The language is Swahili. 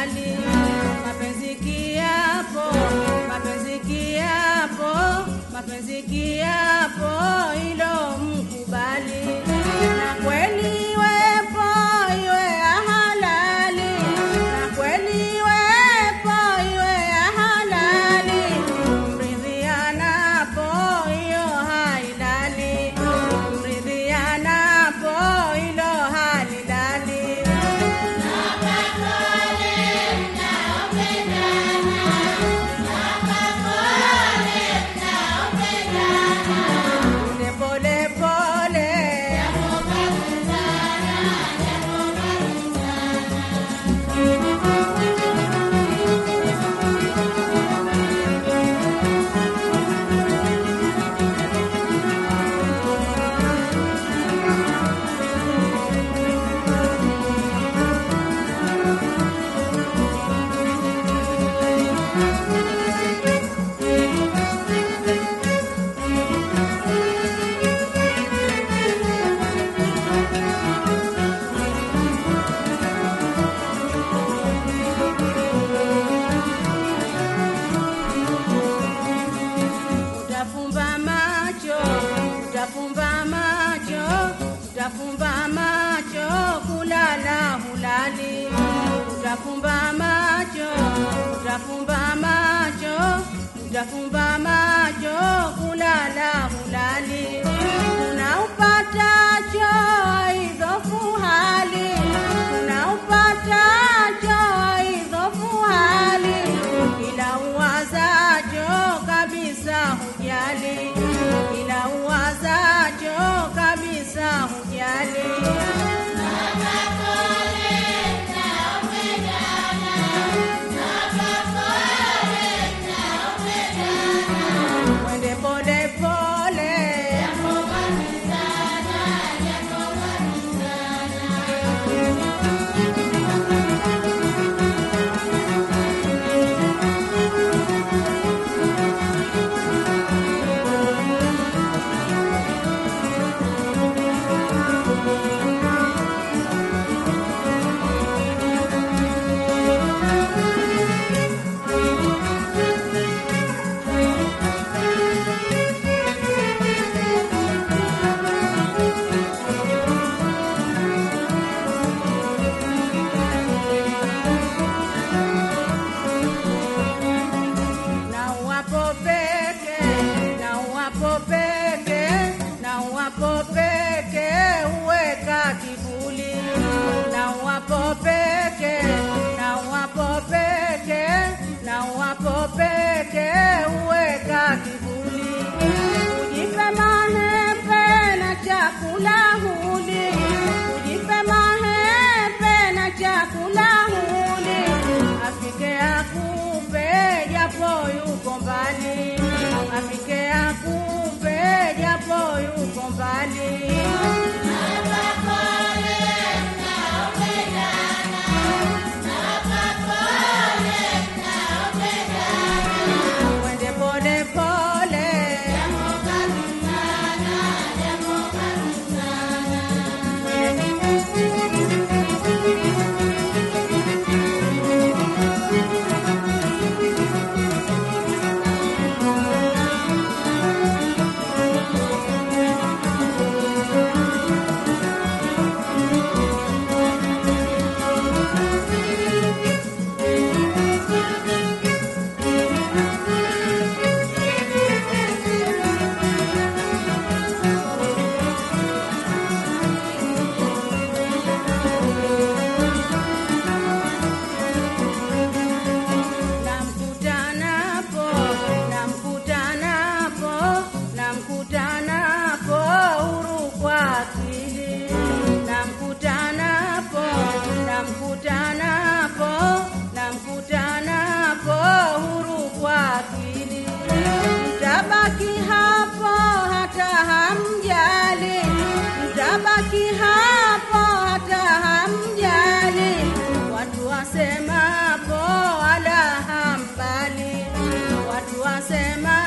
halali. Mapenzi kiapo, mapenzi kiapo, mapenzi kiapo, ilo mkubali. Na kweli wepo iwe ya halali, na kweli wepo iwe ya halali. Mridhianapo iyo hailali, mridhianapo ilo halilali. Pole pole utafumba macho, utafumba macho, utafumba macho, kulala hulali. Utafumba macho, utafumba macho, utafumba macho, kulala hulali. Unaupatacho haidhofu hali, unaupatacho haidhofu hali. Kila uwazacho kabisa hujali, kila uwazacho kabisa hujali. Mwende pole pole kivuli. Na wapo peke, na wapo peke, na wapo peke, uweka kivuli. Ujipe mahepe na chakula huli, ujipe mahepe na chakula huli. Afike akupe japo yuko mbali, afike akupe japo yuko mbali. Namkutanapo huru kwa akili. Mtabaki hapo hata hamjali, mtabaki hapo hata hamjali. Watu wasemapo wala hampali, watu wasema